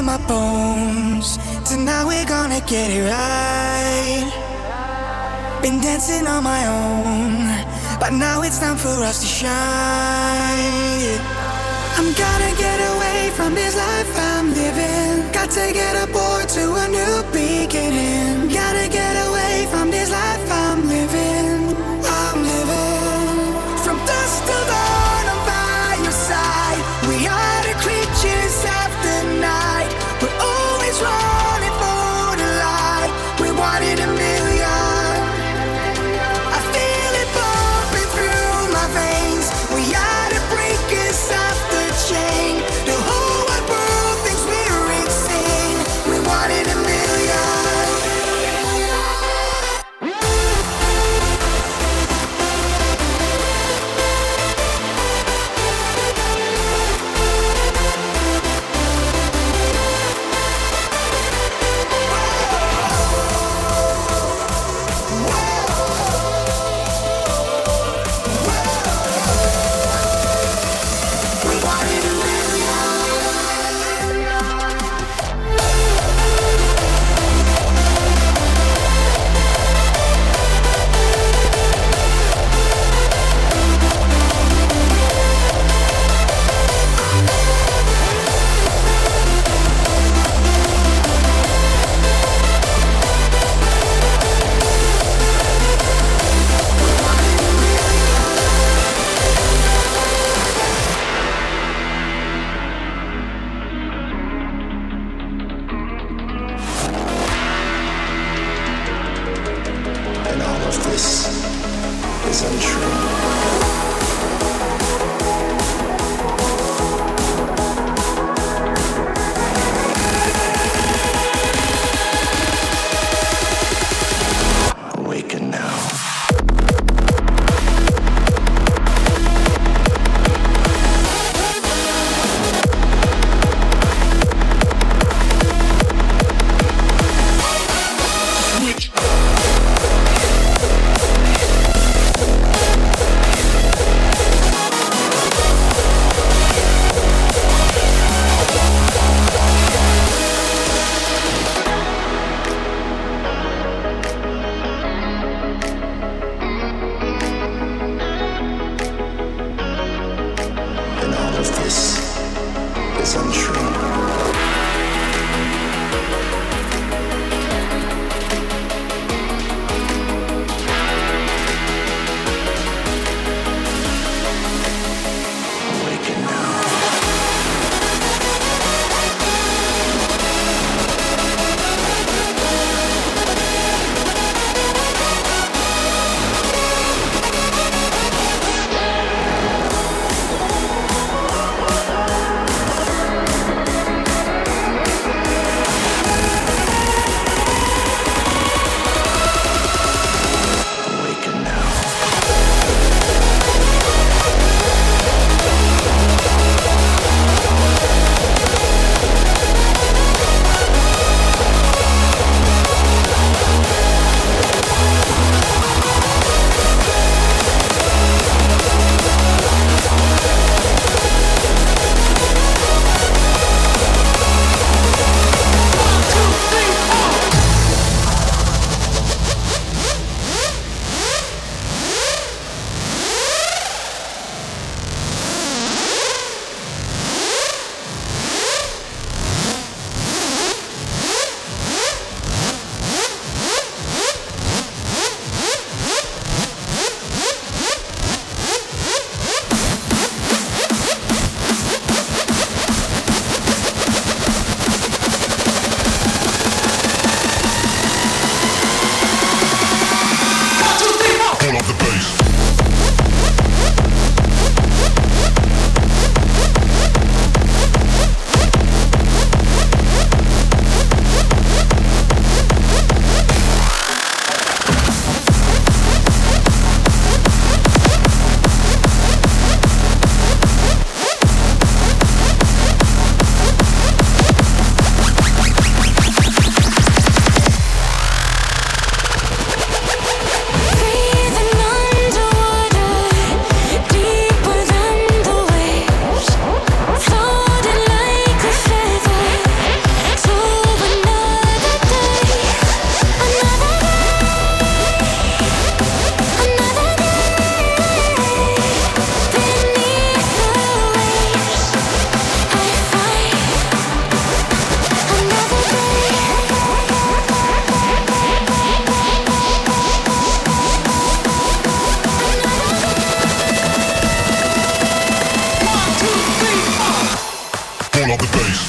in my bones. Tonight we're gonna get it right. Been dancing on my own, but now it's time for us to shine. I'm gonna get away from this life I'm living. Got to get aboard to a new beginning. Gotta get away from this life I'm living. I'm living. From dusk till dawn, I'm by your side. We are the creatures of the night. We're always running for the light. We wanted a million. I feel it pumping through my veins. We are the breakers of the chain. The whole wide world thinks we're insane. We wanted a million.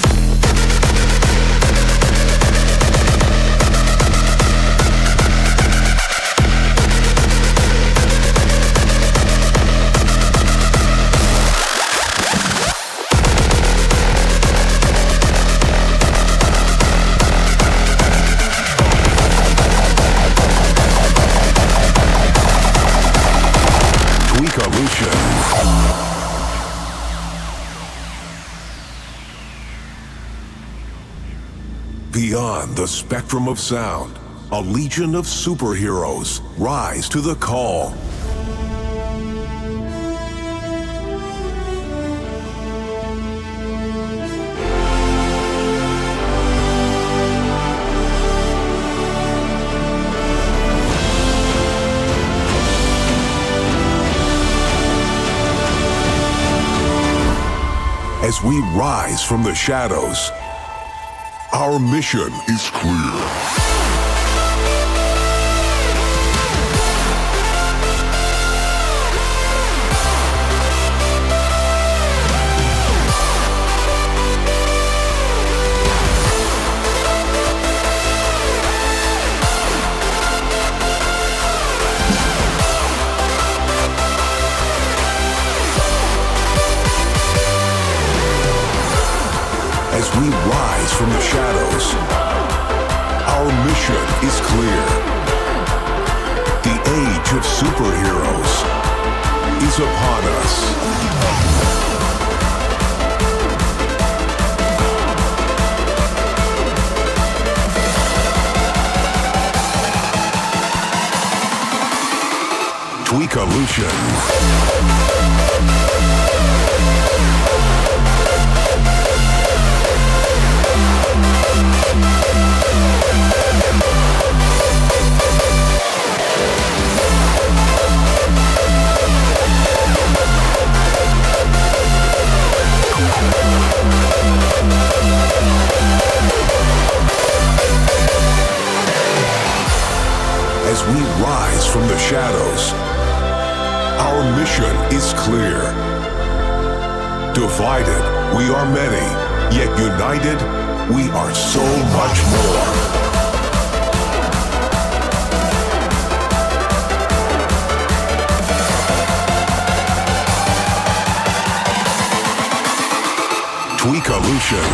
Beyond the spectrum of sound, a legion of superheroes rise to the call. As we rise from the shadows, our mission is clear. As we rise from the shadows, our mission is clear. The age of superheroes is upon us. Tweakalootion. As we rise from the shadows, our mission is clear. Divided, we are many, yet united, we are so much more. Tweakalootion.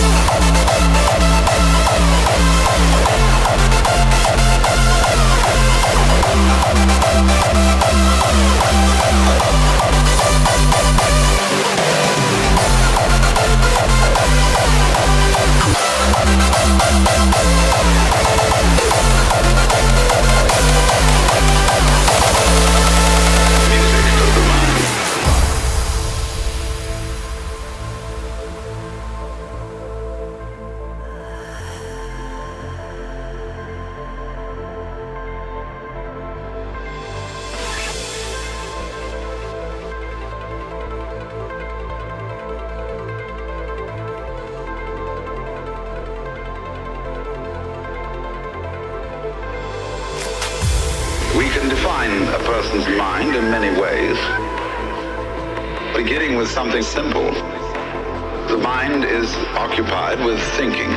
We can define a person's mind in many ways, beginning with something simple. The mind is occupied with thinking.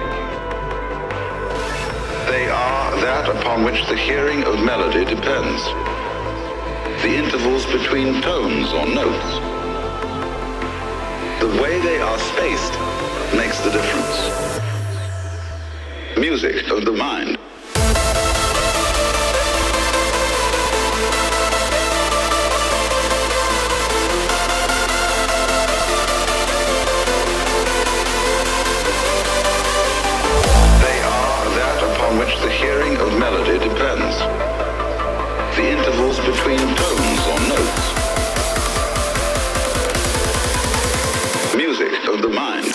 They are that upon which the hearing of melody depends. The intervals between tones or notes. The way they are spaced makes the difference. Music of the mind. Which the hearing of melody depends. The intervals between tones or notes. Music of the mind.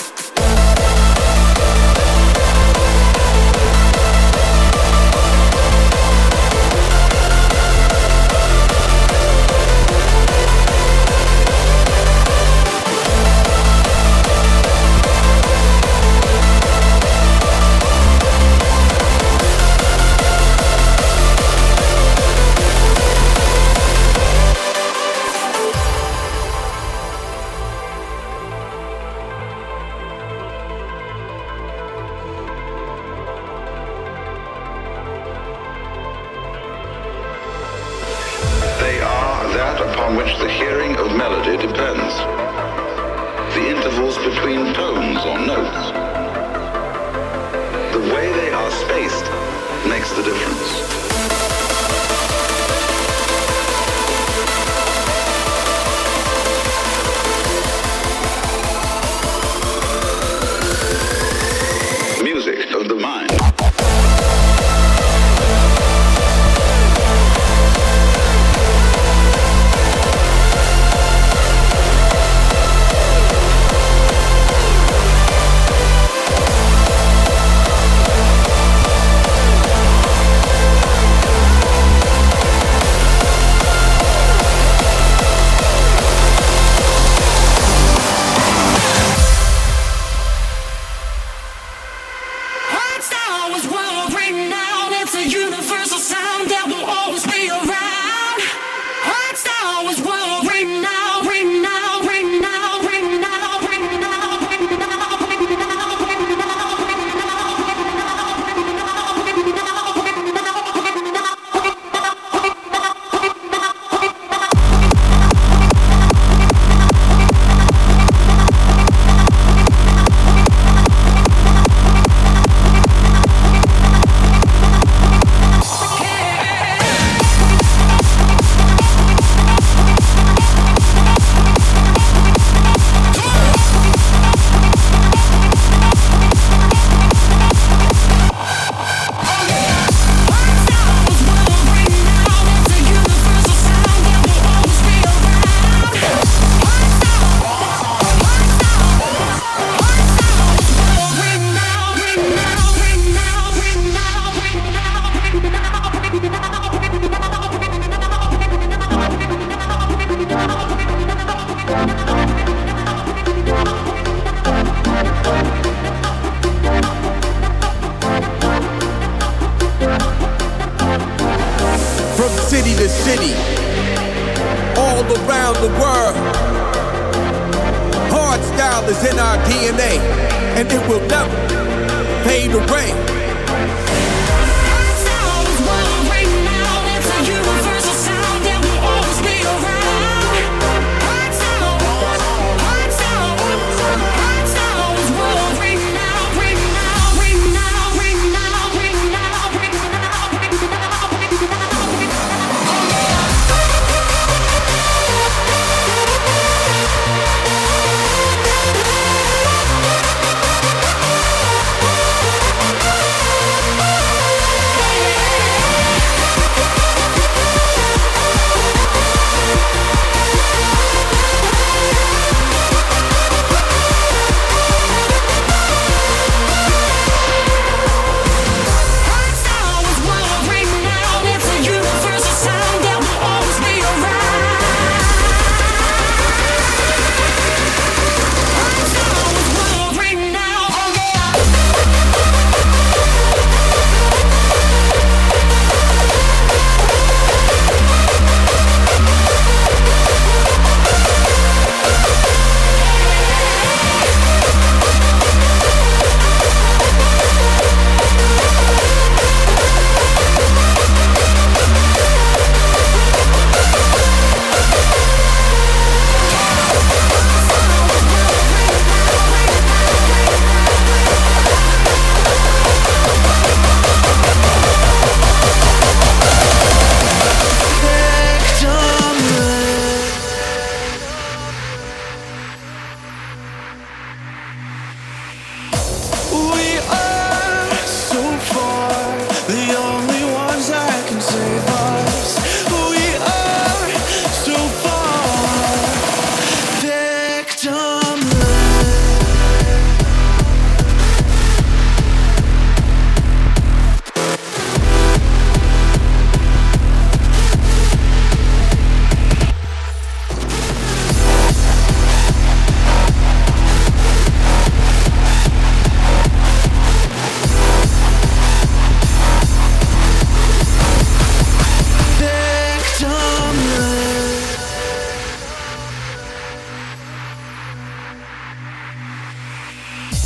upon which the hearing of melody depends. The intervals between tones or notes. The way they are spaced makes the difference. Music of the mind.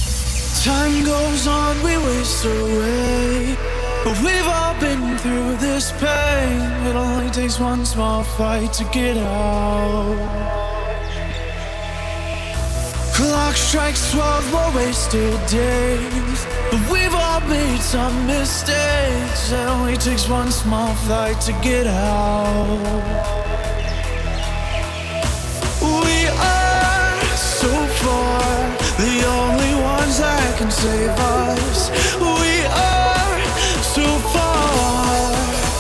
Time goes on, we waste away, but we've all been through this. this pain. It only takes one small fight to get out. Clock strikes 12, more wasted days. But we've all made some mistakes. It only takes one small fight to get out. We are so far, the only ones that can save us. We are so far,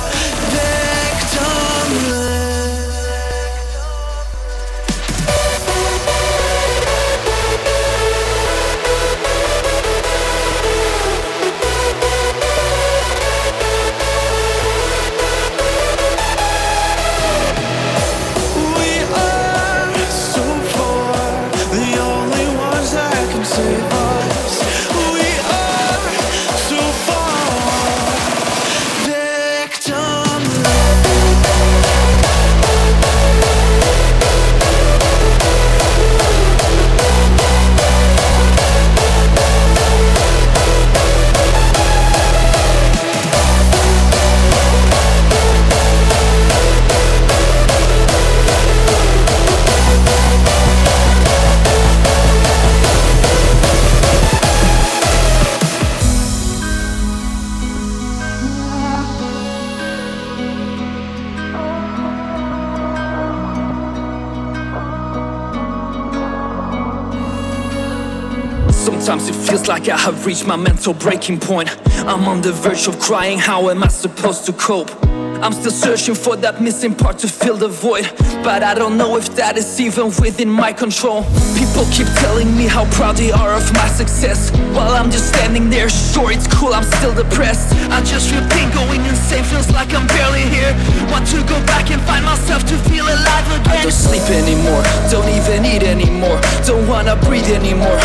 victimless. Sometimes it feels like I have reached my mental breaking point. I'm on the verge of crying, how am I supposed to cope? I'm still searching for that missing part to fill the void, but I don't know if that is even within my control. People keep telling me how proud they are of my success, while I'm just standing there, sure it's cool, I'm still depressed. I just feel pain going insane, feels like I'm barely here. Want to go back and find myself to feel alive again. I don't sleep anymore, don't even eat anymore, don't wanna breathe anymore.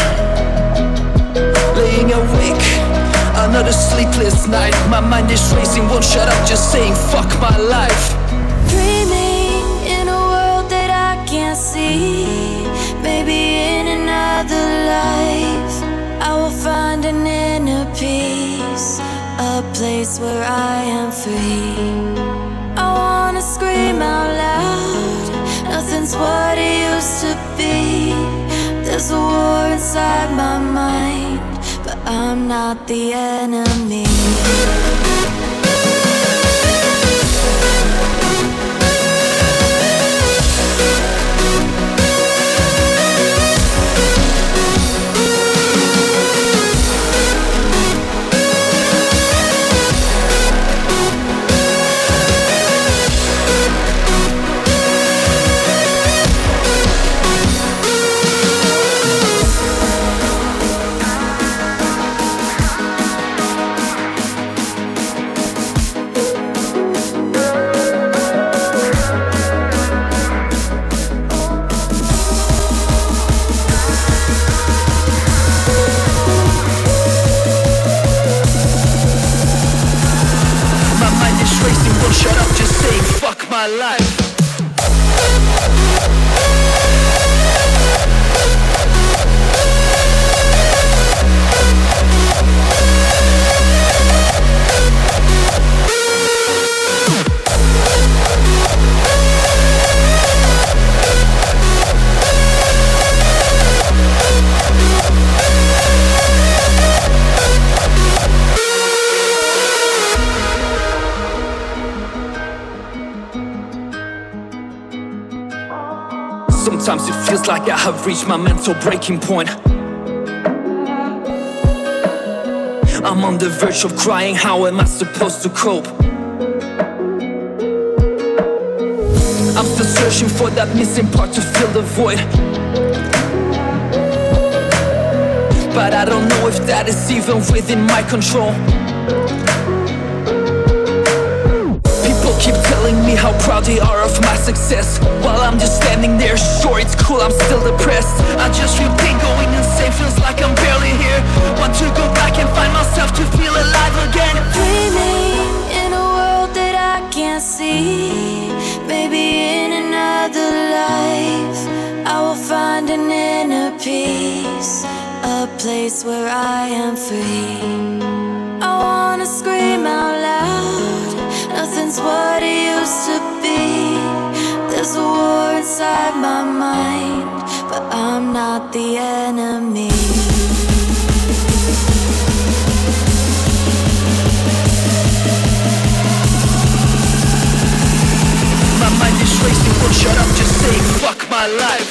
Laying awake, another sleepless night. My mind is racing, won't shut up, just saying fuck my life. Dreaming in a world that I can't see. Maybe in another life I will find an inner peace, a place where I am free. I wanna scream out loud, nothing's what it used to be. There's a war inside my mind, but I'm not the enemy. Shut up, just saying fuck my life. Sometimes it feels like I have reached my mental breaking point. I'm on the verge of crying, how am I supposed to cope? I'm still searching for that missing part to fill the void, but I don't know if that is even within my control. Keep telling me how proud they are of my success, while I'm just standing there, sure it's cool, I'm still depressed. I just feel pain going insane, feels like I'm barely here. Want to go back and find myself to feel alive again. Dreaming in a world that I can't see. Maybe in another life I will find an inner peace, a place where I am free. I wanna scream out loud, nothing's nothing's what it used to be. There's a war inside my mind, but I'm not the enemy. My mind is racing, won't shut up, just say fuck my life.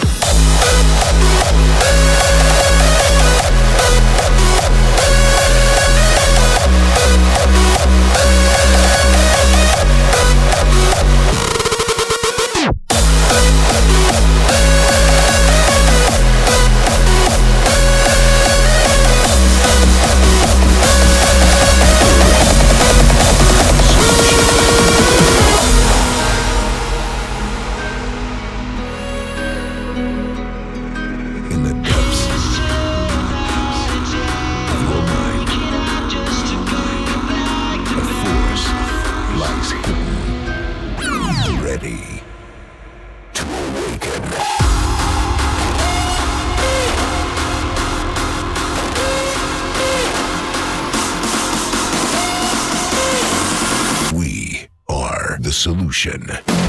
Solution.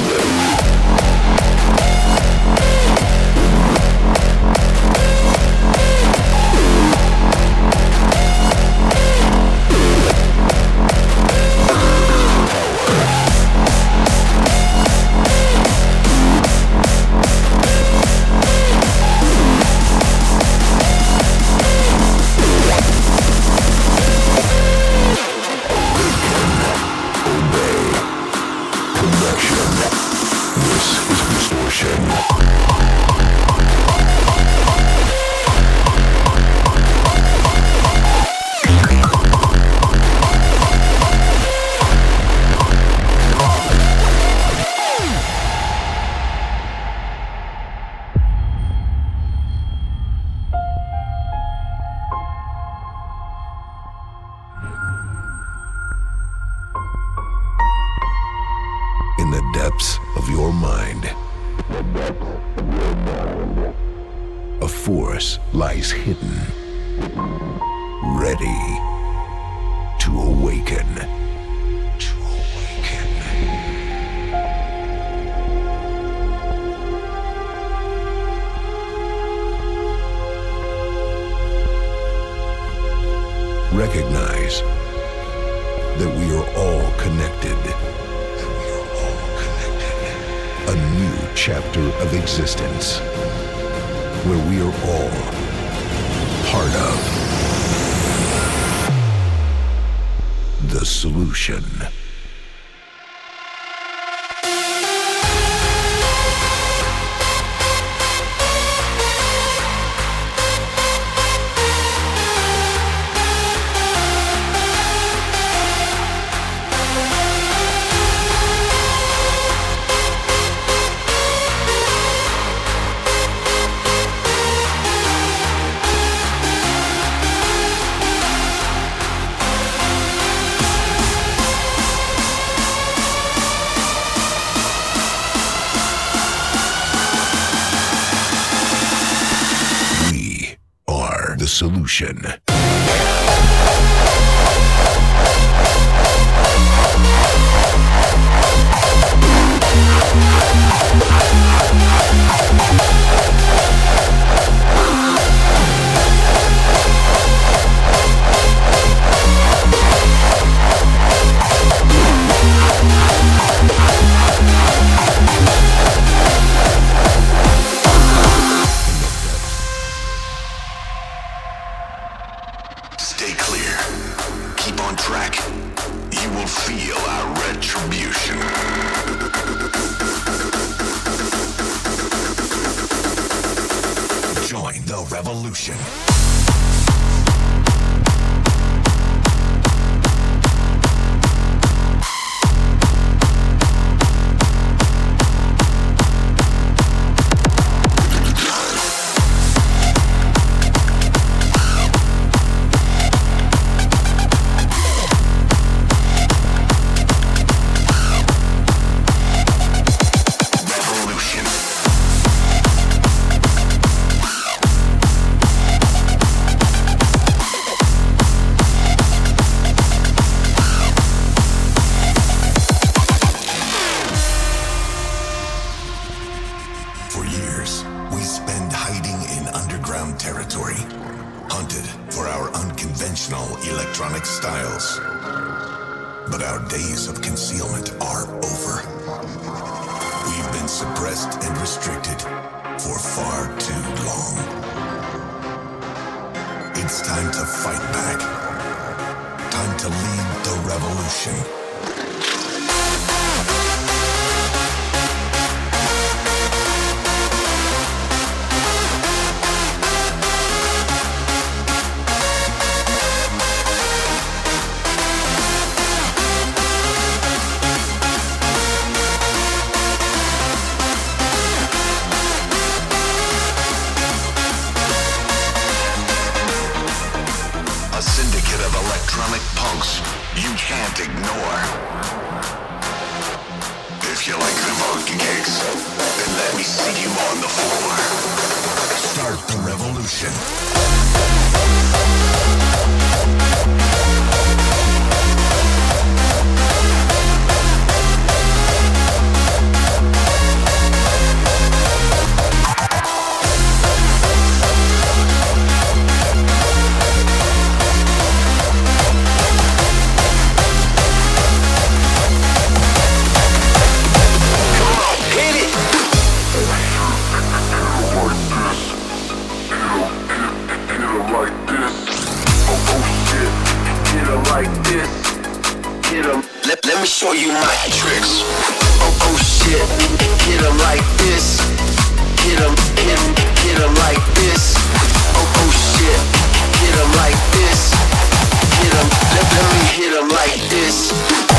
In the depths of your mind, a force lies hidden, ready to awaken. Recognize that we are all connected. A new chapter of existence where we are all part of the solution. Solution. Stay clear. Keep on track. You will feel our retribution. Join the revolution. conventional electronic styles. But our days of concealment are over. We've been suppressed and restricted for far too long. It's time to fight back. Time to lead the revolution. A syndicate of electronic punks you can't ignore. If you like the monkey kicks, then let me see you on the floor. Start the revolution. Let me show you my tricks. Oh shit, hit 'em like this. Hit 'em like this. Oh shit, hit 'em like this. Hit 'em, let me hit 'em like this.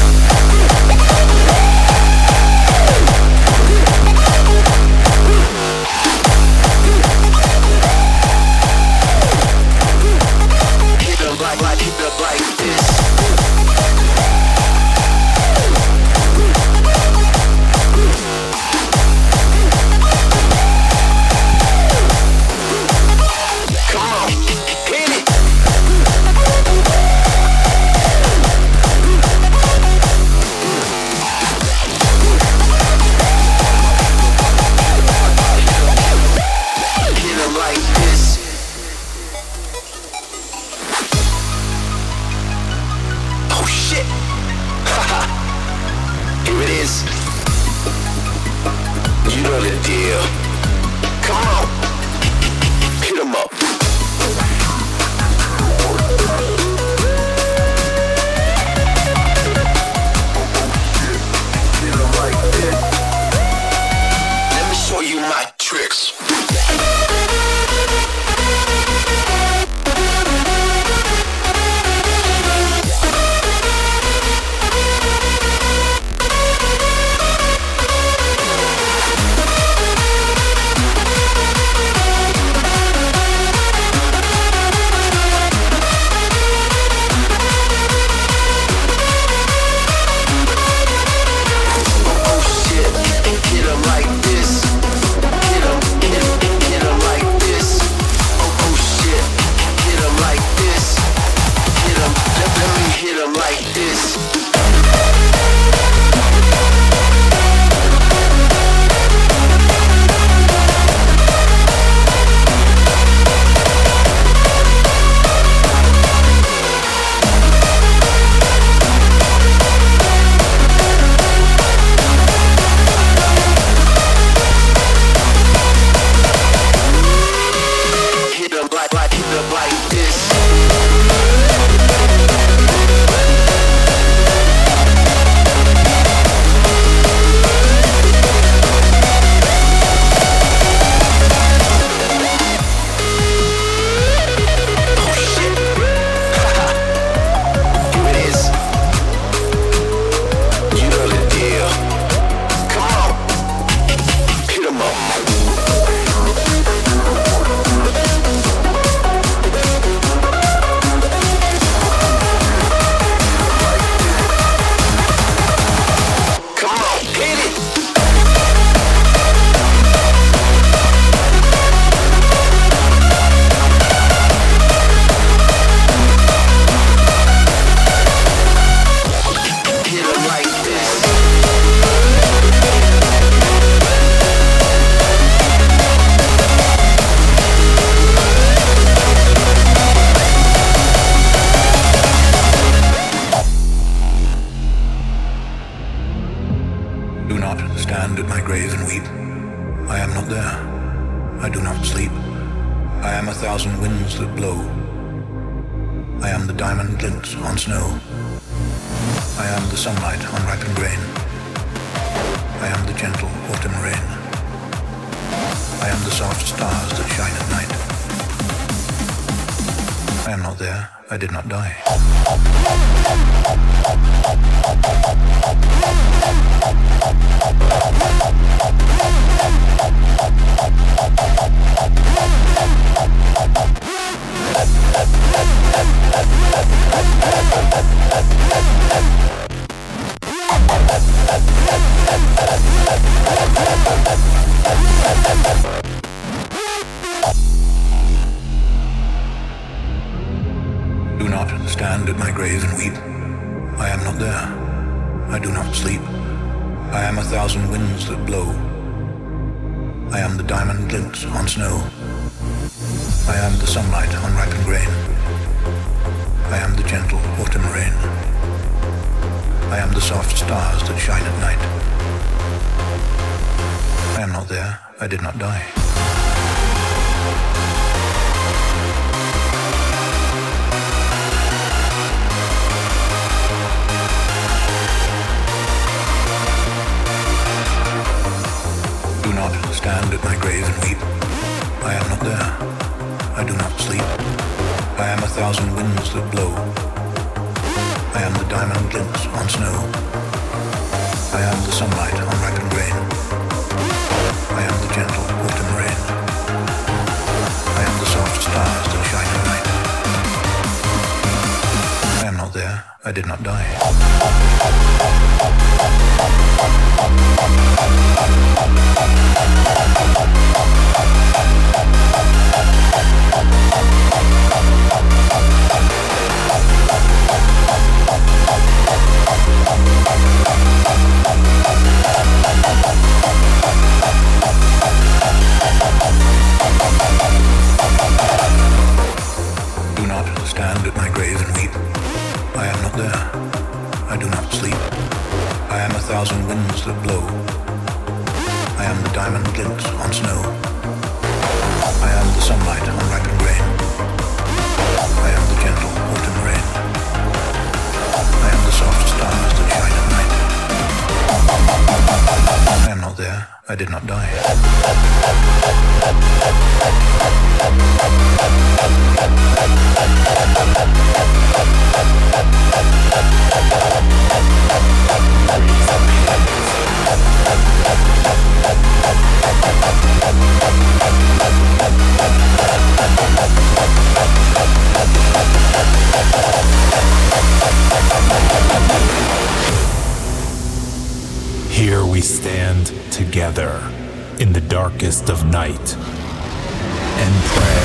Hit 'em like this. You know the deal. Come on, hit 'em up. Hit 'em like this. Let me show you my tricks. I do not sleep. I am 1,000 winds that blow. I am the diamond glints on snow. I am the sunlight on ripened grain. I am the gentle autumn rain. I am the soft stars that shine at night. I am not there. I did not die. Do not stand at my grave and weep. I am not there. I do not sleep. I am 1,000 winds that blow. I am the diamond glints on snow. I am the sunlight on ripened grain. I am the gentle autumn rain. I am the soft stars that shine at night. I am not there. I did not die. Do not stand at my grave and weep. I am not there. I do not sleep. I am 1,000 winds that blow. I am the diamond glints on snow. I am the sunlight on ripened grain. I am the gentle autumn rain. I am the soft stars that shine at night. I am not there. I did not die. Do not stand at my grave and weep. I am not there. I do not sleep. I am 1,000 winds that blow. I am the diamond glints on snow. I am the sunlight on ripened grain. I am the gentle autumn rain. I am the soft stars that shine at night. I am not there. I did not die. Here we stand together in the darkest of night and pray.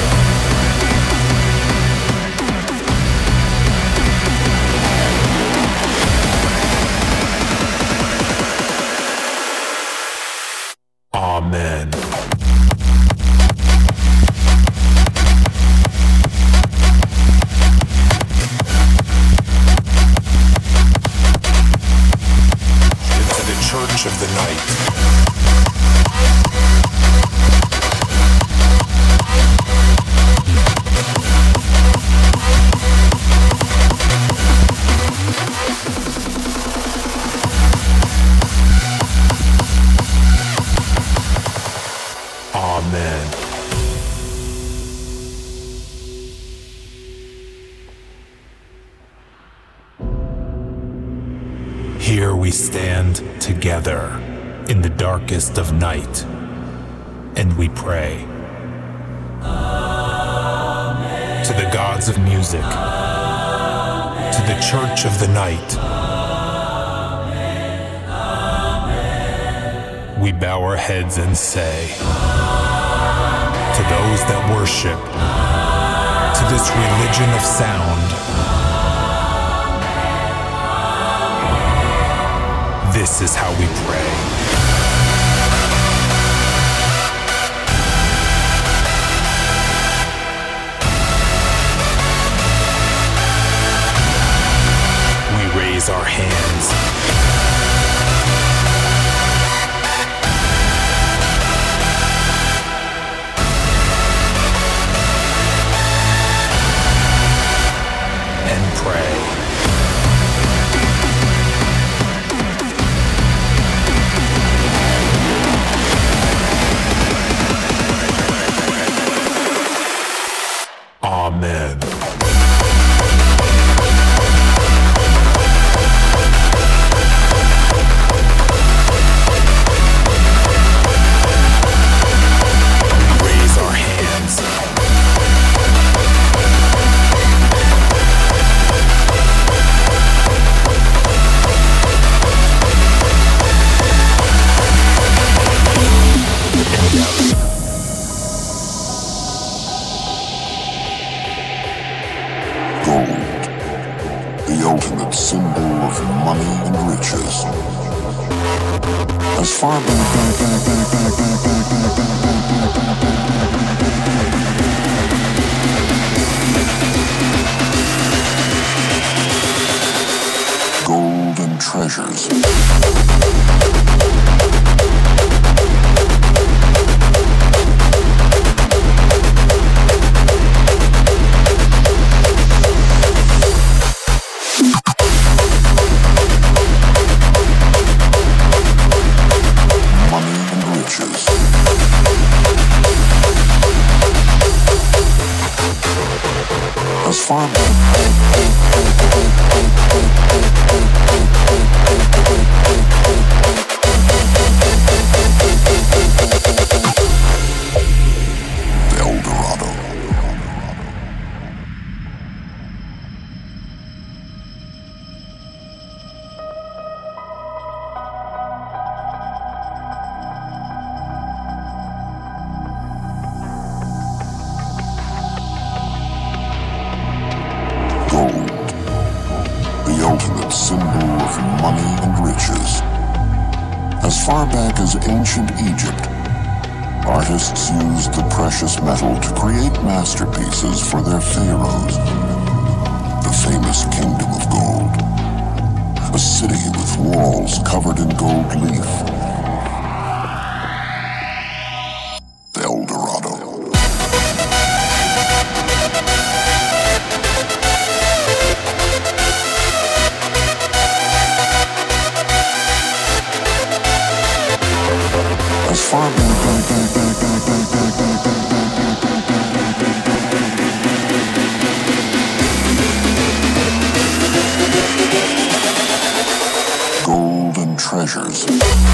Amen. Church of the Night. Amen. Here we stand together in the darkest of night, and we pray. Amen. To the gods of music, Amen. To the church of the night, Amen. Amen. We bow our heads and say, Amen. To those that worship, Amen. To this religion of sound, this is how we pray. We raise our hands. the ultimate symbol of money and riches. As far back. Gold and treasures. As far back. El Dorado. Symbol of money and riches. As far back as ancient Egypt, artists used the precious metal to create masterpieces for their pharaohs. The famous Kingdom of Gold, a city with walls covered in gold leaf. El Dorado. As far back. Gold and treasures.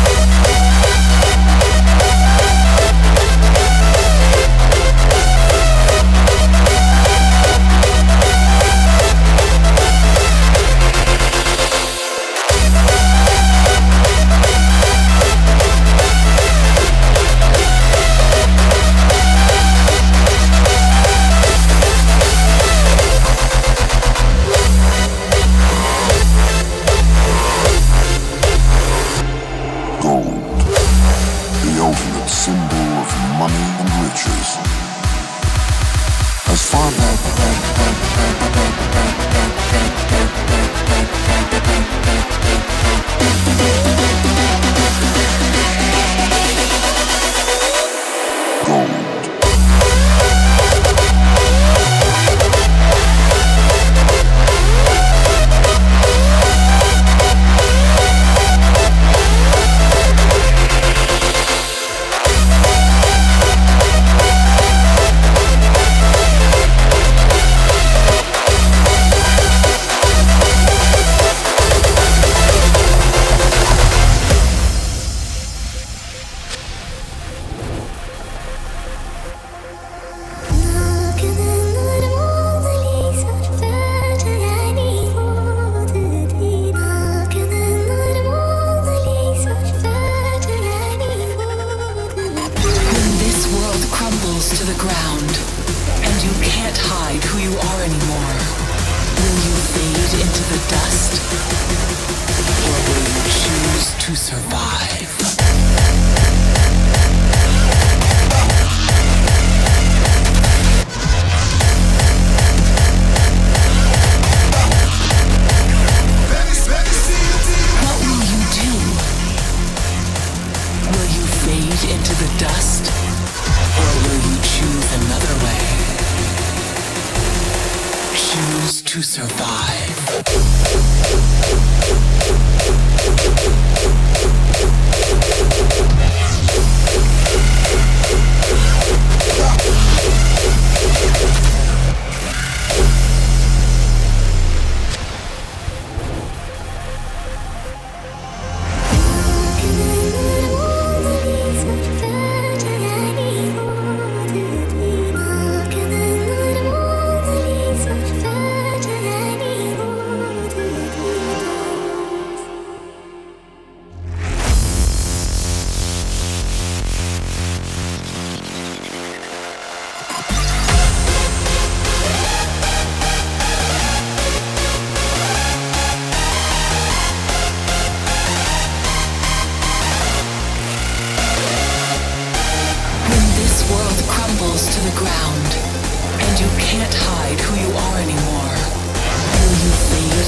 As far back. To survive.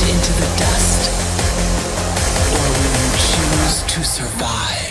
into the dust? Or will you choose to survive?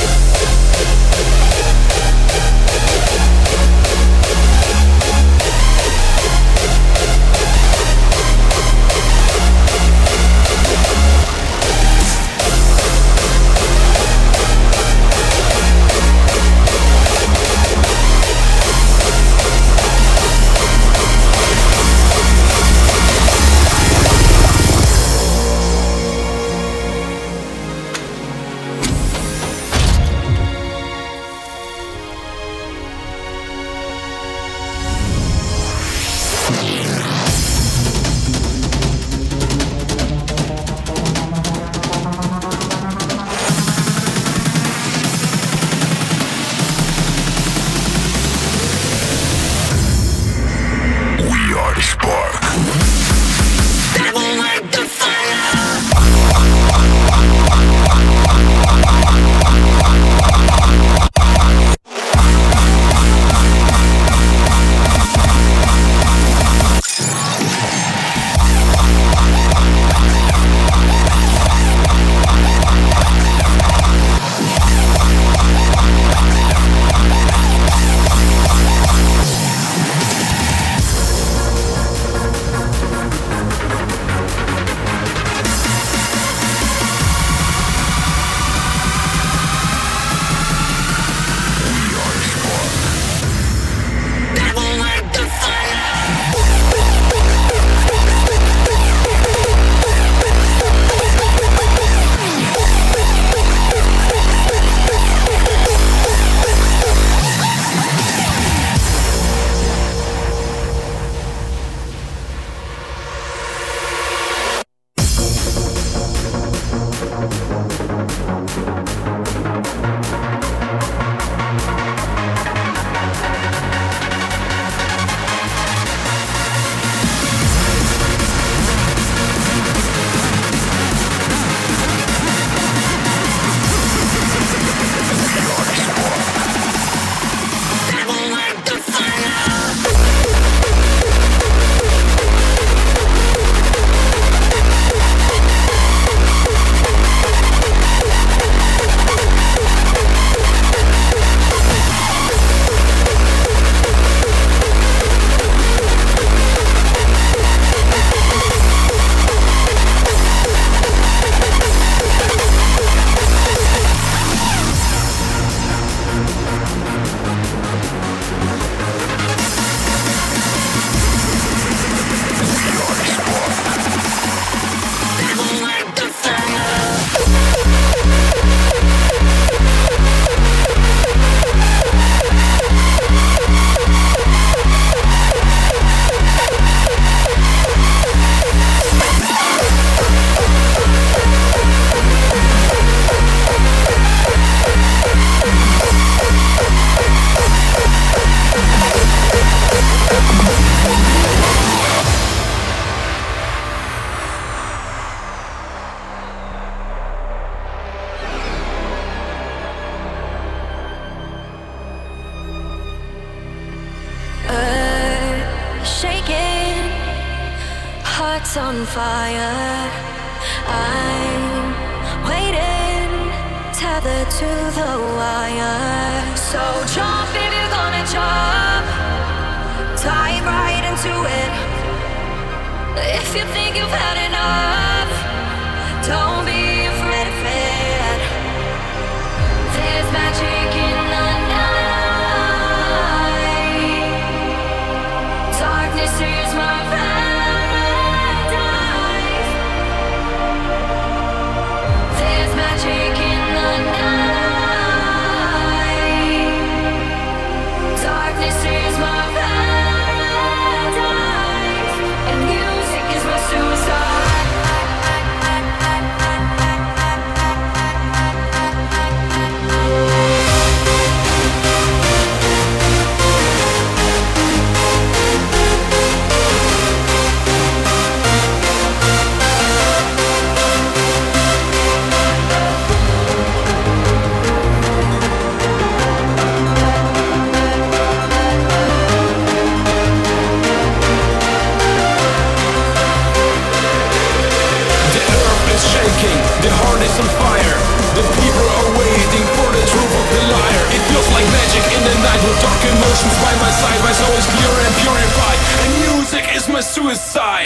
heart's on fire. I'm waiting, tethered to the wire. So jump if you're gonna jump, dive right into it. If you think you've had enough, don't be afraid of it. There's magic in the night. Darkness is my paradise. There's magic in the night. Darkness is my paradise. And music is my suicide. my side, my soul is pure and purified, and music is my suicide.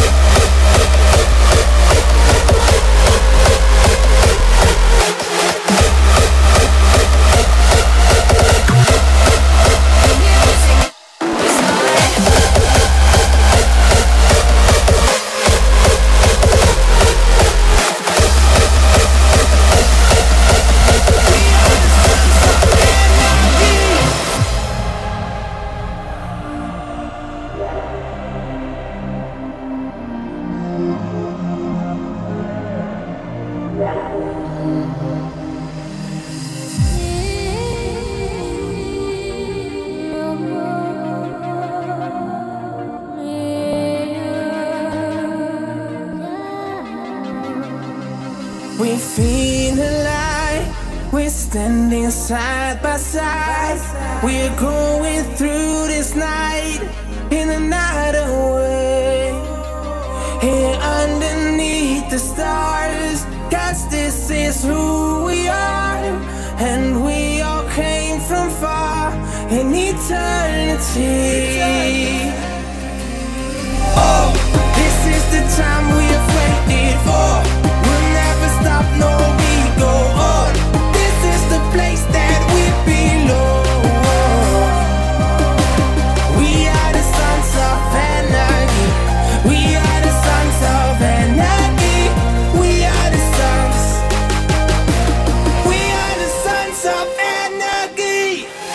We feel alive, we're standing side by side. We're going through this night in another way. Here underneath the stars, 'cause this is who we are. And we all came from far in eternity. Oh, this is the time we have waited for. Stop, no, we go on. This is the place that we belong. We are the sons of anarchy. We are the sons of anarchy. We are the sons. We are the sons of anarchy.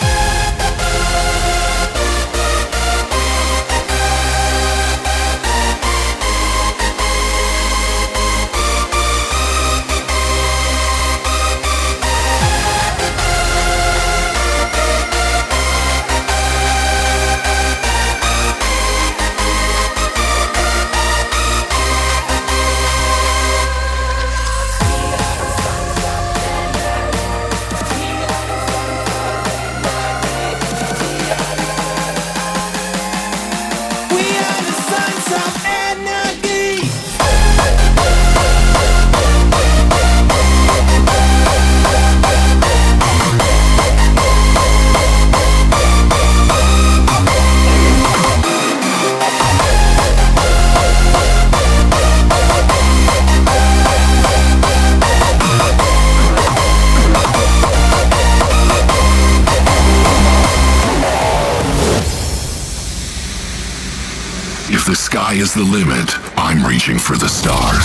If the sky is the limit, I'm reaching for the stars.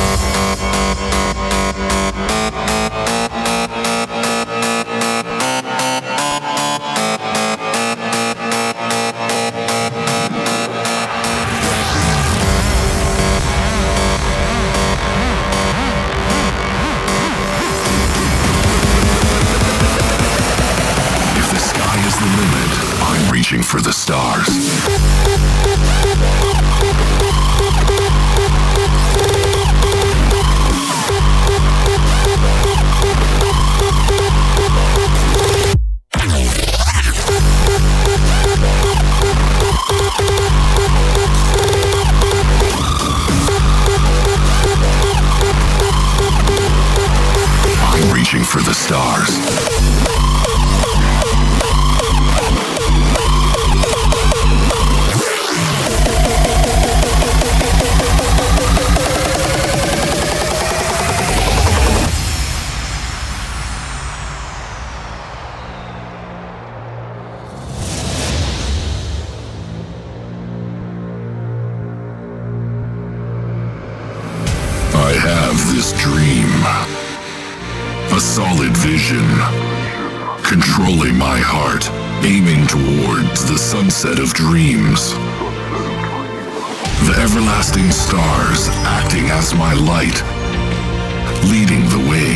If the sky is the limit, I'm reaching for the stars. I'm reaching for the stars. I have this dream, a solid vision, controlling my heart, aiming towards the sunset of dreams. The everlasting stars acting as my light, leading the way.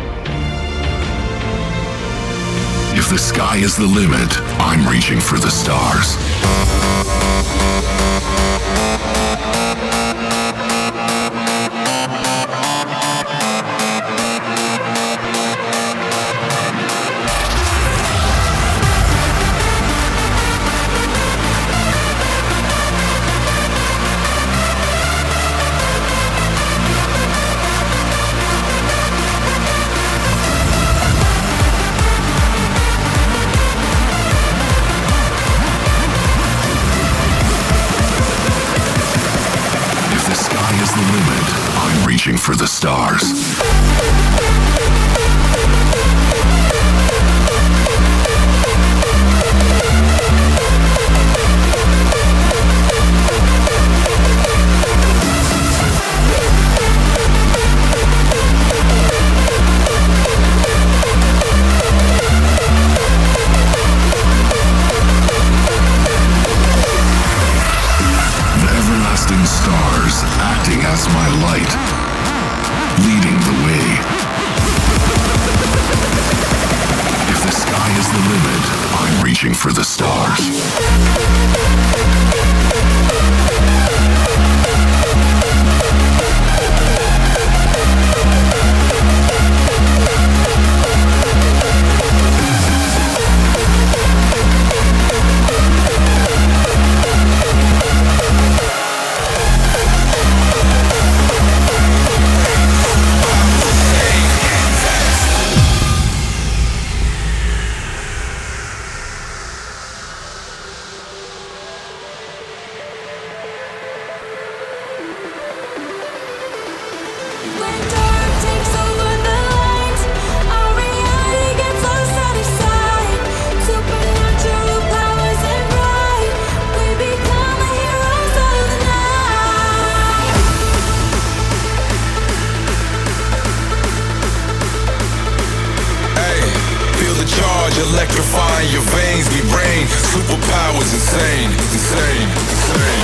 If the sky is the limit, I'm reaching for the stars. is the limit, I'm reaching for the stars. Stars acting as my light, leading the way. If the sky is the limit, I'm reaching for the stars. Electrifying your veins, be brain. Superpowers insane, insane, insane,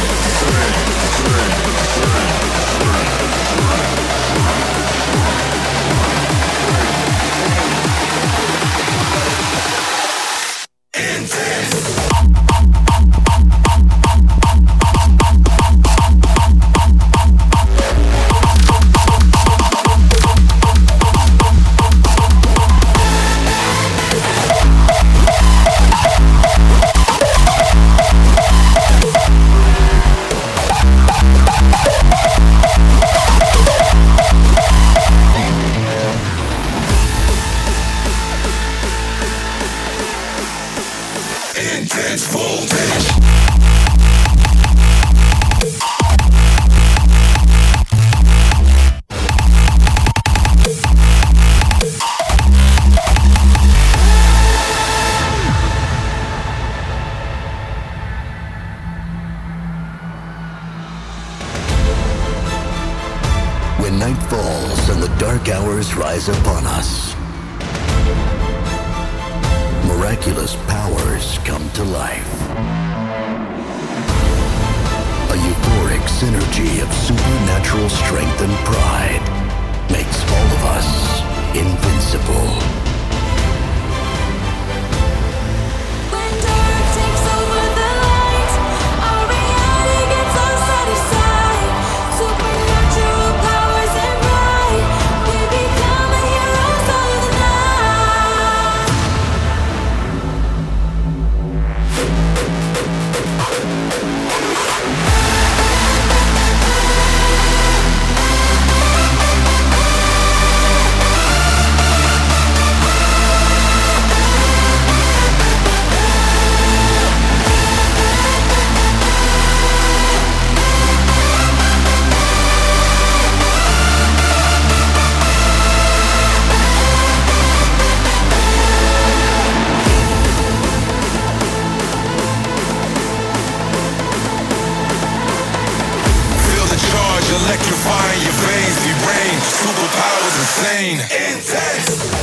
When night falls and the dark hours rise upon us, miraculous powers come to life. A euphoric synergy of supernatural strength and pride makes all of us invincible. Electrifying your veins, be brain. Superpowers insane, intense.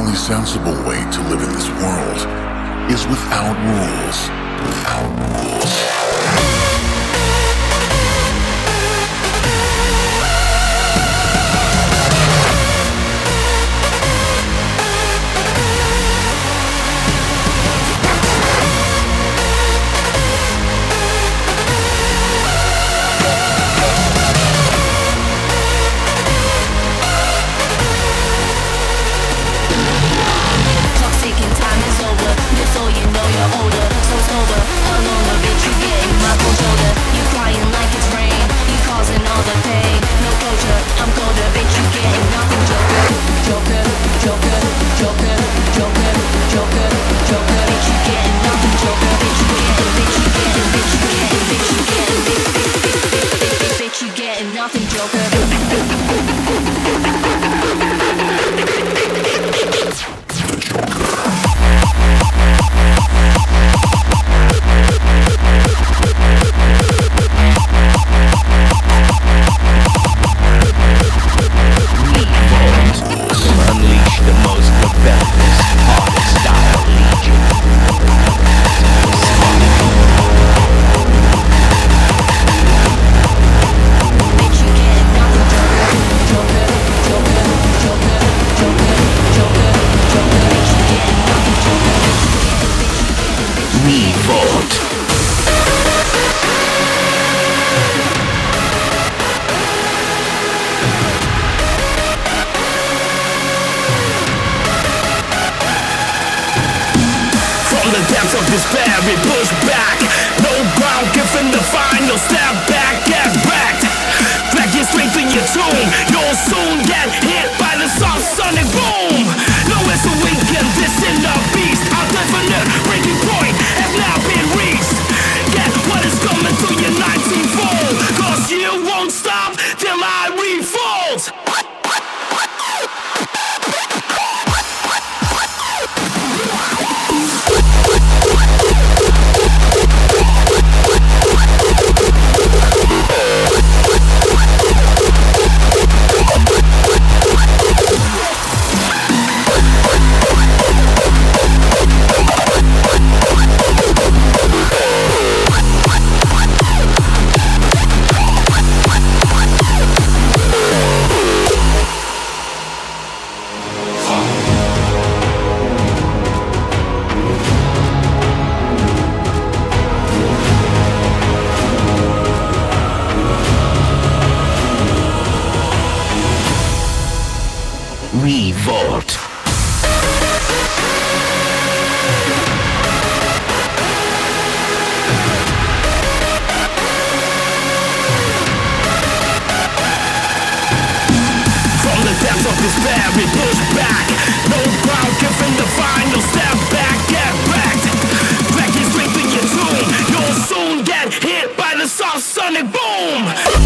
only sensible way to live in this world is without rules. Without rules. Revolt. From the depths of despair, we push back. No ground given the final step back. Get wrecked. Back is straight in your tomb. You'll soon get hit by the soft sonic boom.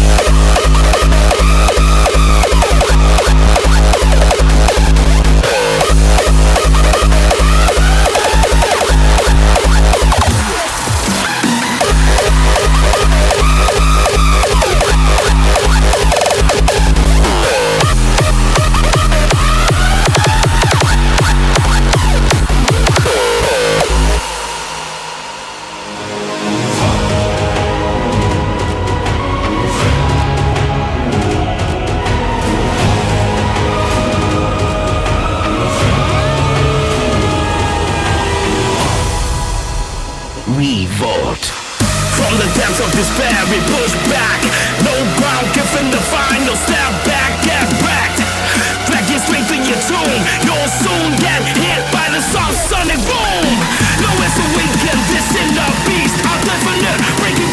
Revolt. From the depths of despair, we push back. No ground given the final step back. Get wrecked. Back is straight in your tomb. You'll soon get hit by the soft sonic boom. Nowhere to weaken this inner beast. I'll definite breaking